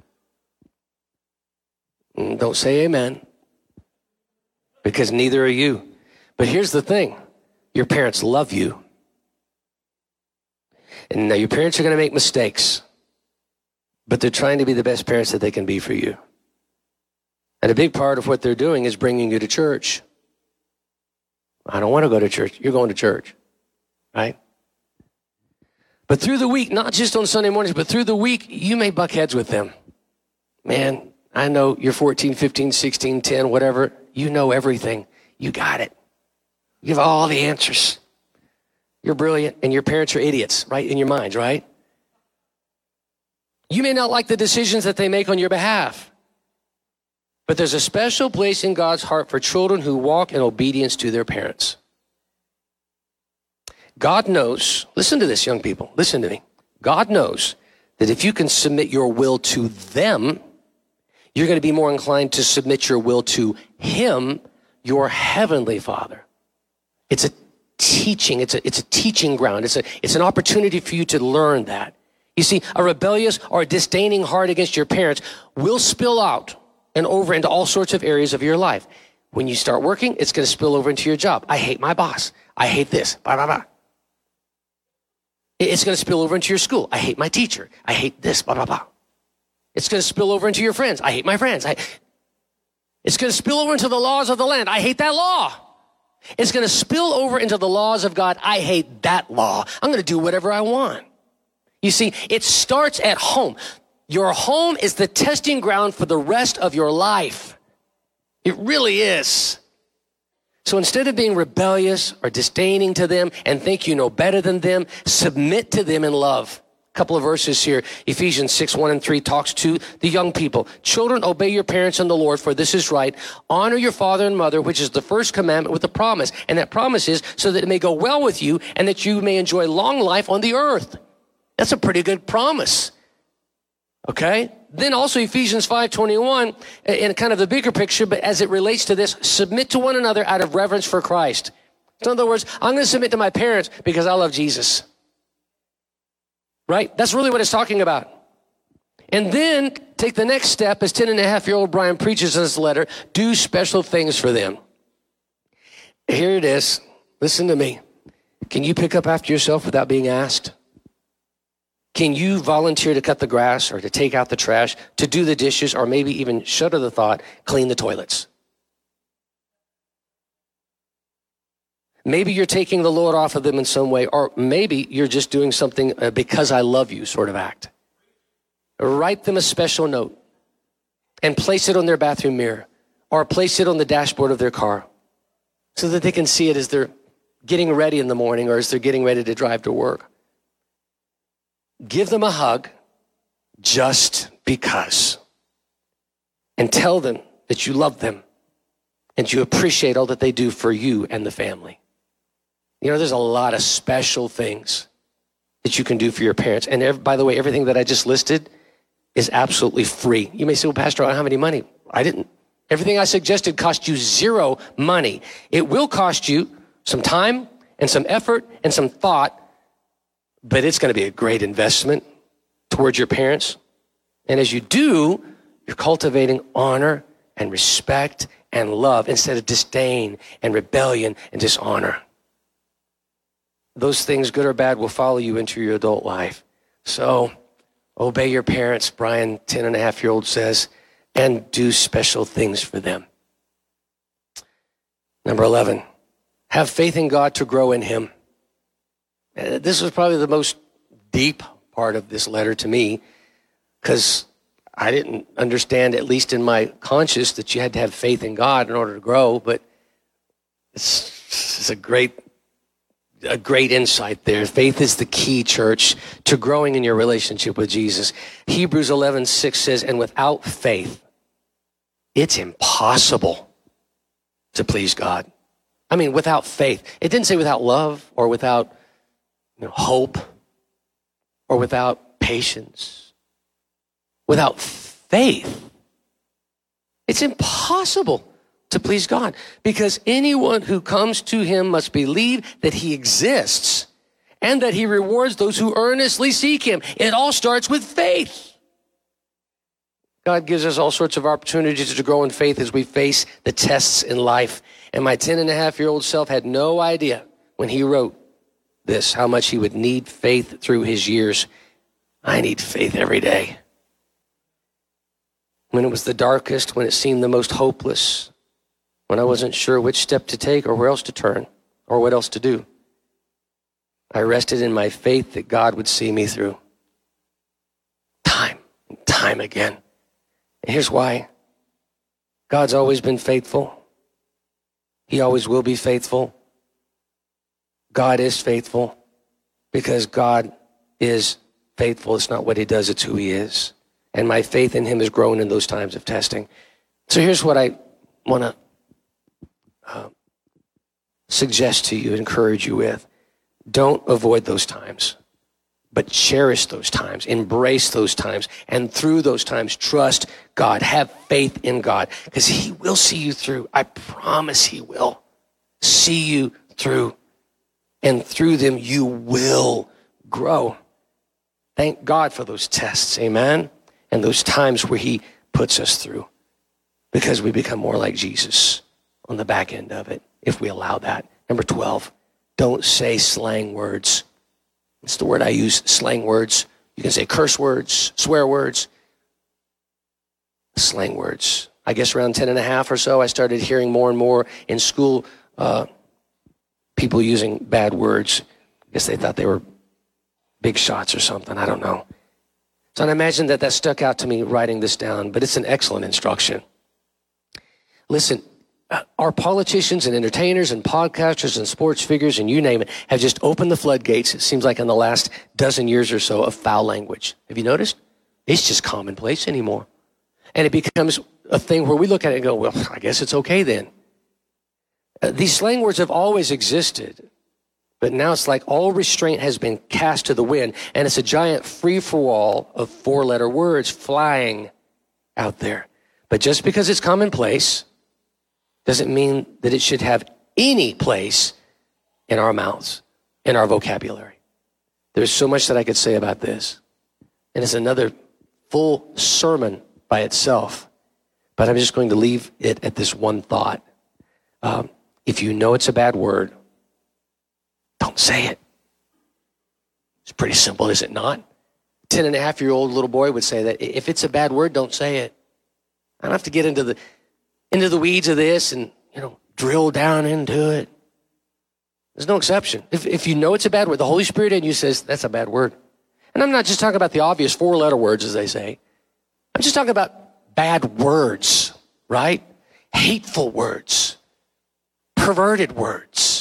Don't say amen, because neither are you. But here's the thing. Your parents love you. And now your parents are going to make mistakes, but they're trying to be the best parents that they can be for you. And a big part of what they're doing is bringing you to church. I don't want to go to church. You're going to church, right? But through the week, not just on Sunday mornings, but through the week, you may buck heads with them. Man, I know you're fourteen, fifteen, sixteen, ten, whatever. You know everything. You got it. You have all the answers. You're brilliant, and your parents are idiots, right, in your minds, right? You may not like the decisions that they make on your behalf, but there's a special place in God's heart for children who walk in obedience to their parents. God knows, listen to this, young people, listen to me. God knows that if you can submit your will to them, you're going to be more inclined to submit your will to Him, your heavenly Father. It's a teaching, it's a, it's a teaching ground. It's a, it's an opportunity for you to learn that. You see, a rebellious or a disdaining heart against your parents will spill out and over into all sorts of areas of your life. When you start working, it's going to spill over into your job. I hate my boss. I hate this. Blah, blah, blah. It's going to spill over into your school. I hate my teacher. I hate this. Blah, blah, blah. It's going to spill over into your friends. I hate my friends. I... It's going to spill over into the laws of the land. I hate that law. It's going to spill over into the laws of God. I hate that law. I'm going to do whatever I want. You see, it starts at home. Your home is the testing ground for the rest of your life. It really is. So instead of being rebellious or disdaining to them and think you know better than them, submit to them in love. A couple of verses here. Ephesians six, one and three talks to the young people. Children, obey your parents in the Lord, for this is right. Honor your father and mother, which is the first commandment with a promise. And that promise is so that it may go well with you and that you may enjoy long life on the earth. That's a pretty good promise. Okay? Then also Ephesians five twenty-one, in kind of the bigger picture, but as it relates to this, submit to one another out of reverence for Christ. In other words, I'm going to submit to my parents because I love Jesus. Right? That's really what it's talking about. And then take the next step, as ten and a half year old Brian preaches in this letter, do special things for them. Here it is. Listen to me. Can you pick up after yourself without being asked? Can you volunteer to cut the grass or to take out the trash, to do the dishes, or maybe even, shudder the thought, clean the toilets? Maybe you're taking the load off of them in some way, or maybe you're just doing something uh, because I love you sort of act. Write them a special note and place it on their bathroom mirror or place it on the dashboard of their car so that they can see it as they're getting ready in the morning or as they're getting ready to drive to work. Give them a hug just because. And tell them that you love them and you appreciate all that they do for you and the family. You know, there's a lot of special things that you can do for your parents. And every, by the way, everything that I just listed is absolutely free. You may say, well, Pastor, I don't have any money. I didn't. Everything I suggested cost you zero money. It will cost you some time and some effort and some thought, but it's going to be a great investment towards your parents. And as you do, you're cultivating honor and respect and love instead of disdain and rebellion and dishonor. Those things, good or bad, will follow you into your adult life. So obey your parents, Brian, ten and a half year old says, and do special things for them. Number eleven, have faith in God to grow in Him. This was probably the most deep part of this letter to me because I didn't understand, at least in my conscience, that you had to have faith in God in order to grow, but it's, it's a great a great insight there. Faith is the key, church, to growing in your relationship with Jesus. Hebrews eleven six says, and without faith, it's impossible to please God. I mean, without faith. It didn't say without love or without you know, hope or without patience. Without faith, it's impossible to please God, because anyone who comes to him must believe that he exists and that he rewards those who earnestly seek him. It all starts with faith. God gives us all sorts of opportunities to grow in faith as we face the tests in life. And my ten and a half year old self had no idea when he wrote this, how much he would need faith through his years. I need faith every day. When it was the darkest, when it seemed the most hopeless, when I wasn't sure which step to take or where else to turn or what else to do, I rested in my faith that God would see me through. Time and time again. And here's why. God's always been faithful. He always will be faithful. God is faithful because God is faithful. It's not what he does, it's who he is. And my faith in him has grown in those times of testing. So here's what I want to uh, suggest to you, encourage you with. Don't avoid those times, but cherish those times, embrace those times, and through those times, trust God. Have faith in God, because he will see you through. I promise he will see you through, and through them, you will grow. Thank God for those tests, amen? And those times where he puts us through, because we become more like Jesus on the back end of it, if we allow that. Number twelve, don't say slang words. It's the word I use, slang words. You can say curse words, swear words, slang words. I guess around ten and a half or so, I started hearing more and more in school uh, people using bad words. I guess they thought they were big shots or something. I don't know. So I imagine that that stuck out to me writing this down, but it's an excellent instruction. Listen, our politicians and entertainers and podcasters and sports figures and you name it have just opened the floodgates, it seems like in the last dozen years or so, of foul language. Have you noticed? It's just commonplace anymore. And it becomes a thing where we look at it and go, well, I guess it's okay then. Uh, these slang words have always existed. But now it's like all restraint has been cast to the wind, and it's a giant free-for-all of four-letter words flying out there. But just because it's commonplace doesn't mean that it should have any place in our mouths, in our vocabulary. There's so much that I could say about this, and it's another full sermon by itself. But I'm just going to leave it at this one thought. Um, if you know it's a bad word, don't say it. It's pretty simple, is it not? Ten and a half year old little boy would say that if it's a bad word, don't say it. I don't have to get into the into the weeds of this and, you know, drill down into it. There's no exception. If if you know it's a bad word, the Holy Spirit in you says that's a bad word. And I'm not just talking about the obvious four letter words, as they say. I'm just talking about bad words, right? Hateful words, perverted words,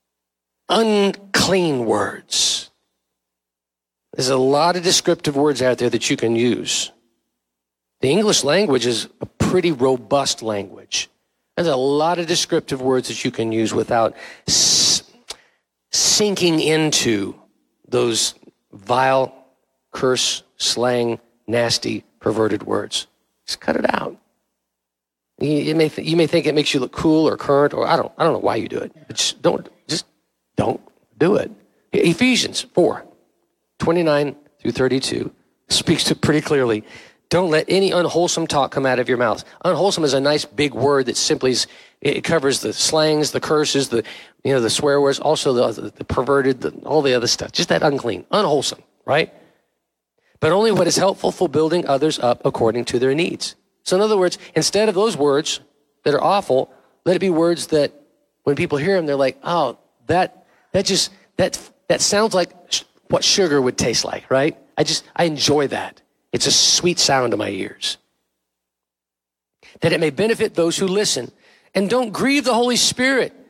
unclean words. There's a lot of descriptive words out there that you can use. The English language is a pretty robust language. There's a lot of descriptive words that you can use without s- sinking into those vile, curse, slang, nasty, perverted words. Just cut it out. You, you may th- you may think it makes you look cool or current, or I don't I don't know why you do it. But just don't just don't do it. Ephesians four, twenty-nine through thirty-two speaks to pretty clearly. Don't let any unwholesome talk come out of your mouth. Unwholesome is a nice big word that simply is, it covers the slangs, the curses, the you know the swear words, also the, the perverted, the, all the other stuff. Just that unclean, unwholesome, right? But only what is helpful for building others up according to their needs. So in other words, instead of those words that are awful, let it be words that when people hear them, they're like, oh, that that just that that sounds like sh- what sugar would taste like, right? I just I enjoy that. It's a sweet sound to my ears. That it may benefit those who listen. And don't grieve the Holy Spirit,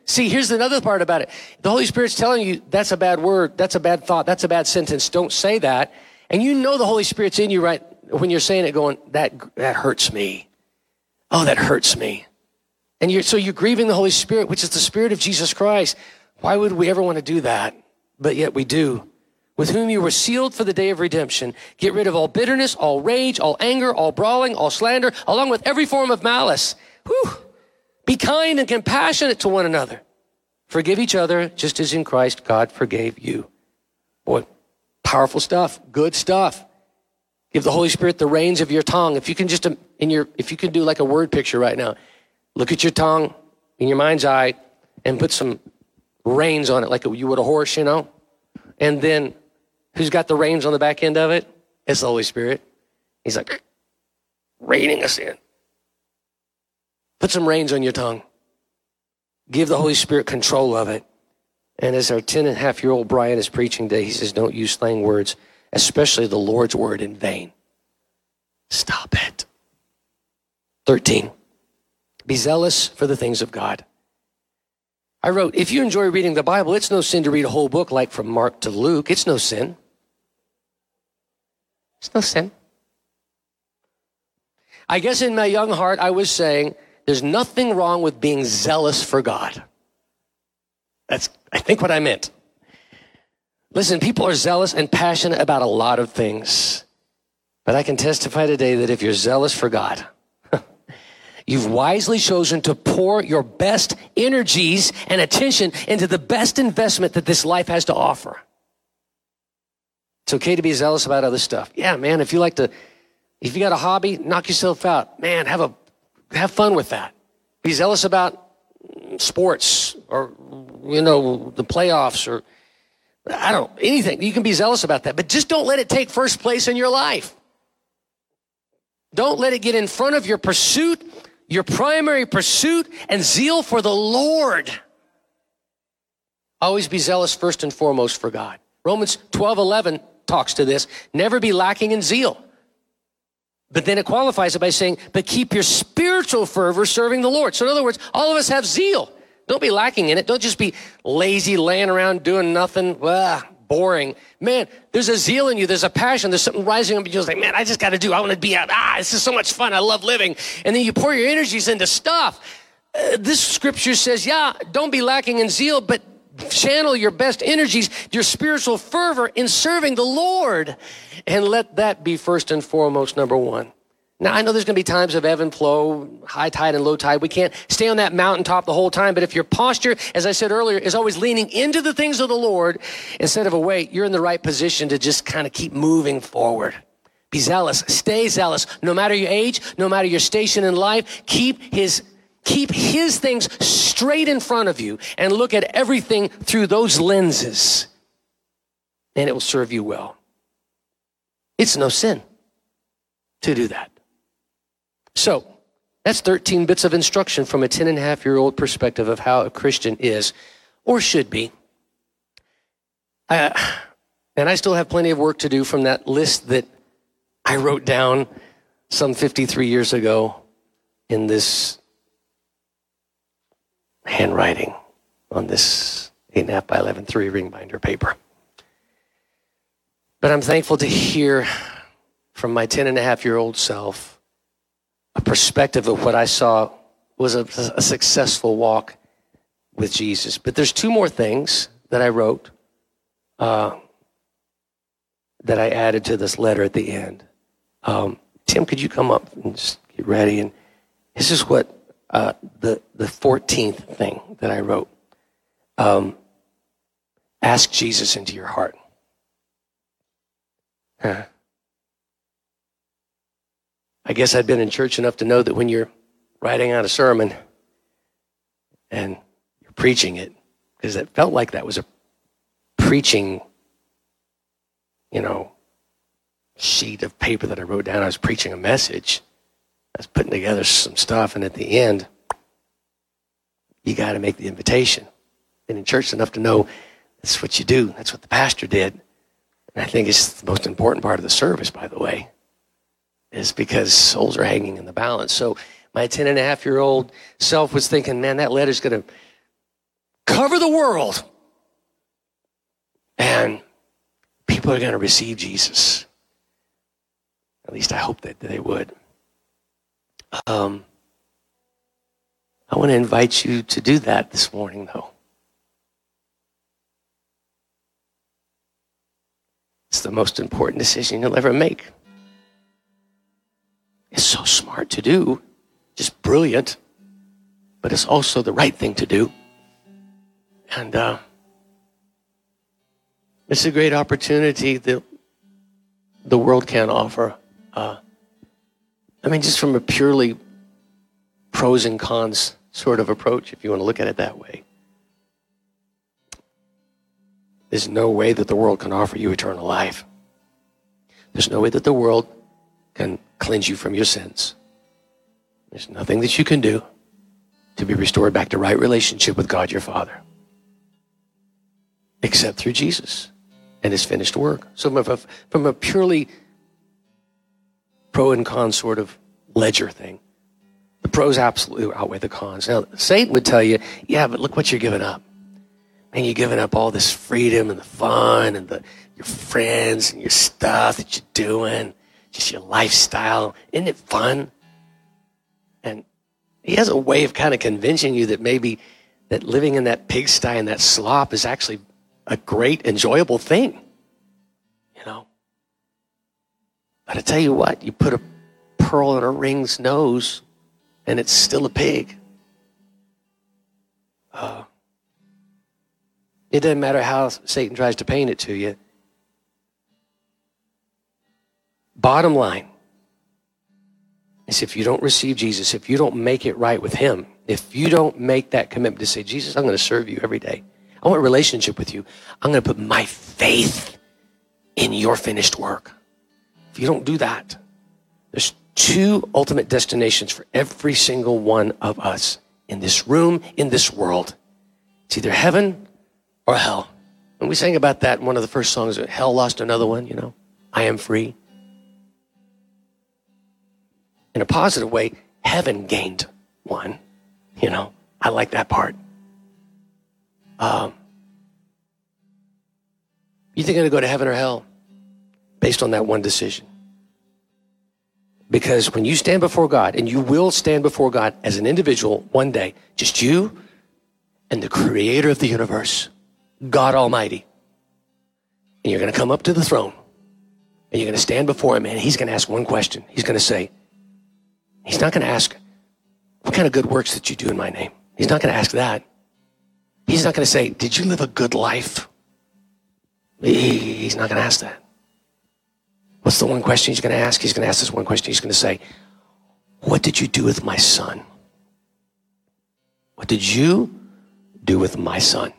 See, here's another part about it. The Holy Spirit's telling you that's a bad word, that's a bad thought, that's a bad sentence. Don't say that. And you know the Holy Spirit's in you right when you're saying it going, that, that hurts me. Oh, that hurts me. And you're, so you're grieving the Holy Spirit, which is the Spirit of Jesus Christ. Why would we ever want to do that? But yet we do. With whom you were sealed for the day of redemption. Get rid of all bitterness, all rage, all anger, all brawling, all slander, along with every form of malice. Whew. Be kind and compassionate to one another. Forgive each other, just as in Christ God forgave you. Boy, powerful stuff, good stuff. Give the Holy Spirit the reins of your tongue. If you can just, in your, if you can do like a word picture right now, look at your tongue in your mind's eye and put some reins on it like you would a horse, you know? And then who's got the reins on the back end of it? It's the Holy Spirit. He's like reining us in. Put some reins on your tongue. Give the Holy Spirit control of it. And as our ten and a half year old Brian is preaching today, he says, don't use slang words, especially the Lord's word, in vain. Stop it. thirteen, be zealous for the things of God. I wrote, if you enjoy reading the Bible, it's no sin to read a whole book like from Mark to Luke. It's no sin. It's no sin. I guess in my young heart, I was saying, there's nothing wrong with being zealous for God. That's, I think, what I meant. Listen, people are zealous and passionate about a lot of things. But I can testify today that if you're zealous for God, you've wisely chosen to pour your best energies and attention into the best investment that this life has to offer. It's okay to be zealous about other stuff. Yeah, man, if you like to, if you got a hobby, knock yourself out. Man, have a, have fun with that. Be zealous about sports or, you know, the playoffs or, I don't know, anything. You can be zealous about that, but just don't let it take first place in your life. Don't let it get in front of your pursuit, your primary pursuit and zeal for the Lord. Always be zealous first and foremost for God. Romans twelve eleven talks to this. Never be lacking in zeal. But then it qualifies it by saying, but keep your spiritual fervor serving the Lord. So in other words, all of us have zeal. Don't be lacking in it. Don't just be lazy, laying around doing nothing. Blah, boring. Man, there's a zeal in you. There's a passion. There's something rising up in you. It's like, man, I just got to do. I want to be out. Ah, this is so much fun. I love living. And then you pour your energies into stuff. Uh, this scripture says, yeah, don't be lacking in zeal, but channel your best energies, your spiritual fervor in serving the Lord. And let that be first and foremost, number one. Now, I know there's going to be times of ebb and flow, high tide and low tide. We can't stay on that mountaintop the whole time. But if your posture, as I said earlier, is always leaning into the things of the Lord instead of away, you're in the right position to just kind of keep moving forward. Be zealous. Stay zealous. No matter your age, no matter your station in life, keep his Keep his things straight in front of you and look at everything through those lenses, and it will serve you well. It's no sin to do that. So that's thirteen bits of instruction from a ten and a half year old perspective of how a Christian is or should be. Uh, and I still have plenty of work to do from that list that I wrote down some fifty-three years ago in this handwriting on this eight and a half by eleven three ring binder paper. But I'm thankful to hear from my ten and a half year old self a perspective of what I saw was a, a successful walk with Jesus. But there's two more things that I wrote uh, that I added to this letter at the end. Um, Tim, could you come up and just get ready? And this is what Uh, the, the fourteenth thing that I wrote. Um, ask Jesus into your heart. Huh. I guess I'd been in church enough to know that when you're writing out a sermon and you're preaching it, because it felt like that was a preaching, you know, sheet of paper that I wrote down. I was preaching a message. I was putting together some stuff, and at the end, you got to make the invitation. Been in church enough to know that's what you do. That's what the pastor did. And I think it's the most important part of the service, by the way, is because souls are hanging in the balance. So my ten and a half year old self was thinking, man, that letter's going to cover the world. And people are going to receive Jesus. At least I hope that they would. Um, I want to invite you to do that this morning, though. It's the most important decision you'll ever make. It's so smart to do, just brilliant, but it's also the right thing to do. And uh, it's a great opportunity that the world can't offer. Uh, I mean, just from a purely pros and cons sort of approach, if you want to look at it that way. There's no way that the world can offer you eternal life. There's no way that the world can cleanse you from your sins. There's nothing that you can do to be restored back to right relationship with God your Father, except through Jesus and his finished work. So from a, from a purely pro and con sort of ledger thing, the pros absolutely outweigh the cons. Now, Satan would tell you, yeah, but look what you're giving up. And you're giving up all this freedom and the fun and the your friends and your stuff that you're doing, just your lifestyle. Isn't it fun? And he has a way of kind of convincing you that maybe that living in that pigsty and that slop is actually a great, enjoyable thing. You know? But I tell you what, you put a pearl in a ring's nose and it's still a pig. Uh, it doesn't matter how Satan tries to paint it to you. Bottom line is if you don't receive Jesus, if you don't make it right with him, if you don't make that commitment to say, Jesus, I'm going to serve you every day. I want a relationship with you. I'm going to put my faith in your finished work. If you don't do that, there's two ultimate destinations for every single one of us in this room, in this world. It's either heaven or hell. And we sang about that in one of the first songs, Hell Lost Another One, you know, I Am Free. In a positive way, heaven gained one, you know, I like that part. Um, you think I'm going to go to heaven or hell based on that one decision? Because when you stand before God, and you will stand before God as an individual one day, just you and the creator of the universe, God Almighty, and you're going to come up to the throne, and you're going to stand before him, and he's going to ask one question. He's going to say, he's not going to ask, what kind of good works did you do in my name? He's not going to ask that. He's not going to say, did you live a good life? He's not going to ask that. What's the one question he's going to ask? He's going to ask this one question. He's going to say, what did you do with my son? What did you do with my son?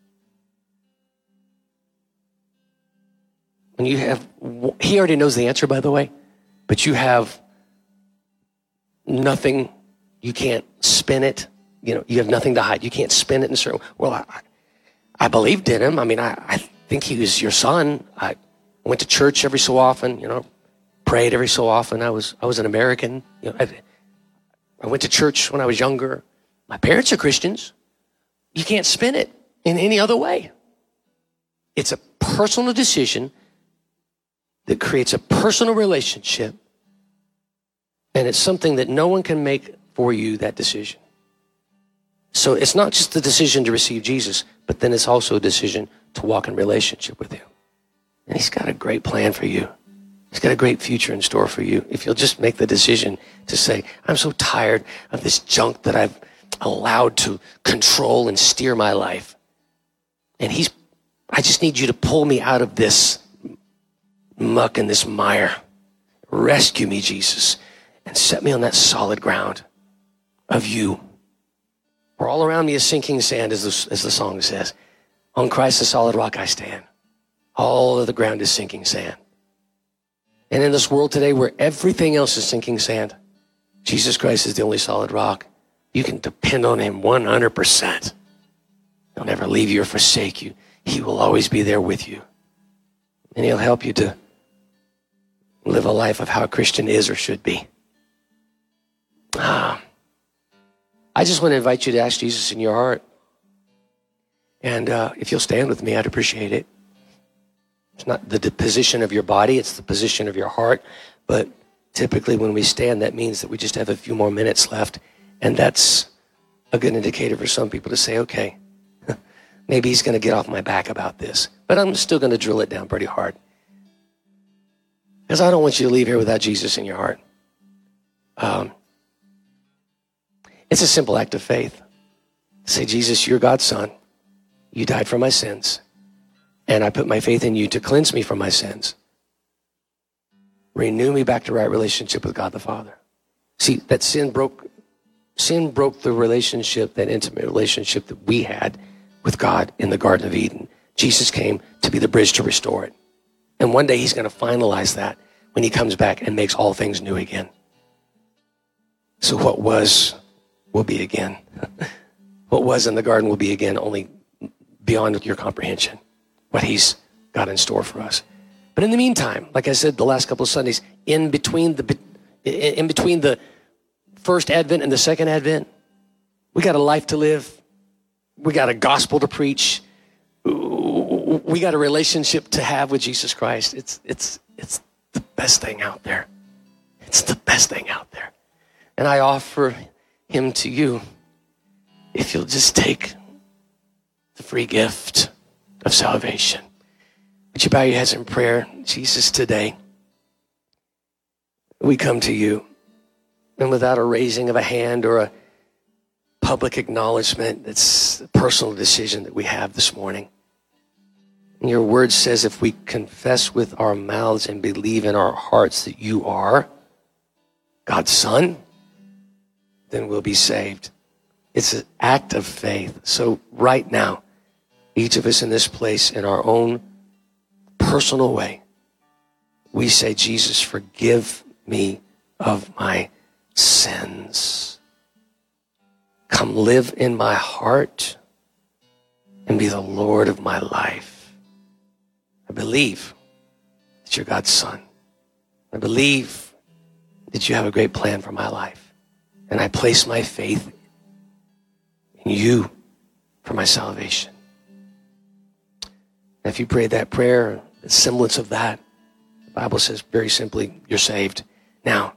When you have, he already knows the answer, by the way, but you have nothing, you can't spin it. You know, you have nothing to hide. You can't spin it in a certain way. Well, I, I believed in him. I mean, I, I think he was your son. I went to church every so often, you know, prayed every so often. I was, I was an American. You know, I, I went to church when I was younger. My parents are Christians. You can't spin it in any other way. It's a personal decision that creates a personal relationship. And it's something that no one can make for you, that decision. So it's not just the decision to receive Jesus, but then it's also a decision to walk in relationship with him. And he's got a great plan for you. He's got a great future in store for you. If you'll just make the decision to say, I'm so tired of this junk that I've allowed to control and steer my life. And he's, I just need you to pull me out of this muck and this mire. Rescue me, Jesus, and set me on that solid ground of you. For all around me is sinking sand, as the, as the song says. On Christ, the solid rock I stand. All of the ground is sinking sand. And in this world today where everything else is sinking sand, Jesus Christ is the only solid rock. You can depend on him one hundred percent. He'll never leave you or forsake you. He will always be there with you. And he'll help you to live a life of how a Christian is or should be. Ah. I just want to invite you to ask Jesus in your heart. And uh, if you'll stand with me, I'd appreciate it. It's not the, the position of your body, it's the position of your heart. But typically when we stand, that means that we just have a few more minutes left. And that's a good indicator for some people to say, okay, maybe he's going to get off my back about this. But I'm still going to drill it down pretty hard. Because I don't want you to leave here without Jesus in your heart. Um, it's a simple act of faith. Say, Jesus, you're God's son. You died for my sins. And I put my faith in you to cleanse me from my sins. Renew me back to right relationship with God the Father. See, that sin broke, sin broke the relationship, that intimate relationship that we had with God in the Garden of Eden. Jesus came to be the bridge to restore it. And one day he's going to finalize that when he comes back and makes all things new again. So what was will be again. What was in the garden will be again, only beyond your comprehension, what he's got in store for us. But in the meantime, like I said the last couple of Sundays, in between the in between the first Advent and the second Advent, we got a life to live. We got a gospel to preach. We got a relationship to have with Jesus Christ. It's it's it's the best thing out there. It's the best thing out there. And I offer him to you if you'll just take the free gift of salvation. Would you bow your heads in prayer? Jesus, today we come to you, and without a raising of a hand or a public acknowledgement, it's a personal decision that we have this morning. And your word says if we confess with our mouths and believe in our hearts that you are God's son, then we'll be saved. It's an act of faith. So right now, each of us in this place, in our own personal way, we say, Jesus, forgive me of my sins. Come live in my heart and be the Lord of my life. I believe that you're God's son. I believe that you have a great plan for my life. And I place my faith in you for my salvation. And if you prayed that prayer, a semblance of that, the Bible says very simply, you're saved. Now,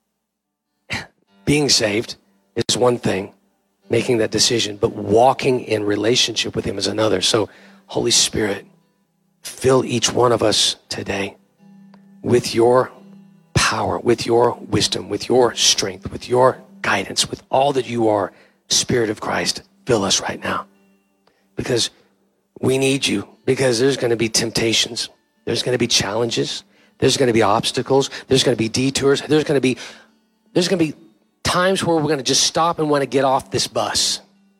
being saved is one thing, making that decision, but walking in relationship with him is another. So, Holy Spirit, fill each one of us today with your power, with your wisdom, with your strength, with your guidance, with all that you are. Spirit of Christ, fill us right now. Because we need you. Because there's going to be temptations. There's going to be challenges. There's going to be obstacles. There's going to be detours. There's going to be, there's going to be times where we're going to just stop and want to get off this bus.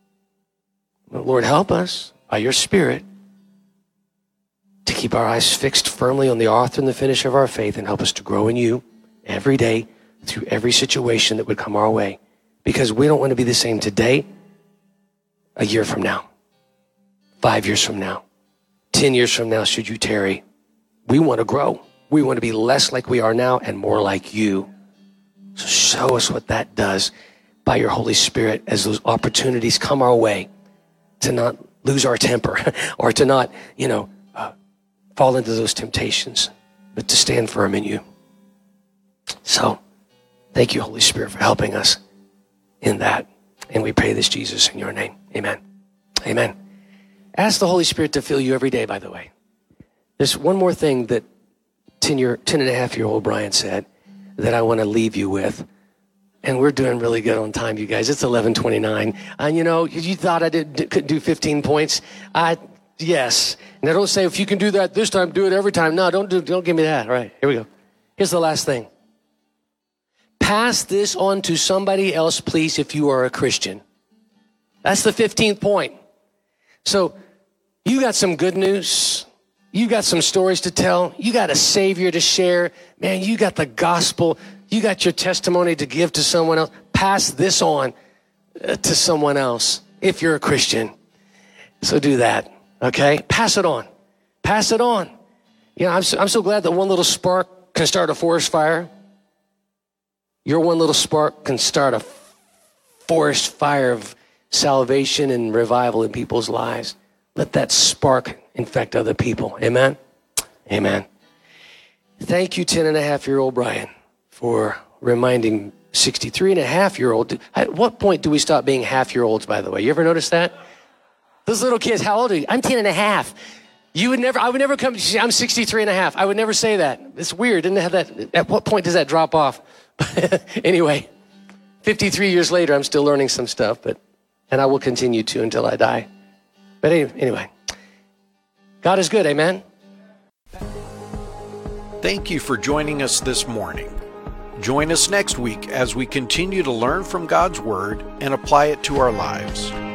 But Lord, help us by your Spirit to keep our eyes fixed firmly on the author and the finisher of our faith, and help us to grow in you every day through every situation that would come our way. Because we don't want to be the same today, a year from now, five years from now, ten years from now, should you tarry. We want to grow. We want to be less like we are now and more like you. So show us what that does by your Holy Spirit as those opportunities come our way, to not lose our temper or to not, you know, uh, fall into those temptations, but to stand firm in you. So thank you, Holy Spirit, for helping us in that. And we pray this, Jesus, in your name. Amen. Amen. Ask the Holy Spirit to fill you every day, by the way. There's one more thing that ten, year, ten and a half year old Brian said that I want to leave you with. And we're doing really good on time, you guys. It's eleven twenty-nine. And you know, you thought I did, could do fifteen points. I, yes. Now don't say, if you can do that this time, do it every time. No, don't do, don't give me that. All right, here we go. Here's the last thing. Pass this on to somebody else, please, if you are a Christian. That's the fifteenth point. So you got some good news. You got some stories to tell. You got a Savior to share. Man, you got the gospel. You got your testimony to give to someone else. Pass this on to someone else if you're a Christian. So do that, okay? Pass it on. Pass it on. You know, I'm so, I'm so glad that one little spark can start a forest fire. Your one little spark can start a forest fire of salvation and revival in people's lives. Let that spark infect other people. Amen? Amen. Thank you, ten and a half year old Brian, for reminding sixty-three and a half year old. At what point do we stop being half year olds, by the way? You ever notice that? Those little kids, how old are you? I'm ten and a half. You would never, I would never come, I'm sixty-three and a half. I would never say that. It's weird. Didn't have that. At what point does that drop off? Anyway, fifty-three years later, I'm still learning some stuff, but, and I will continue to until I die. But anyway, God is good. Amen. Thank you for joining us this morning. Join us next week as we continue to learn from God's Word and apply it to our lives.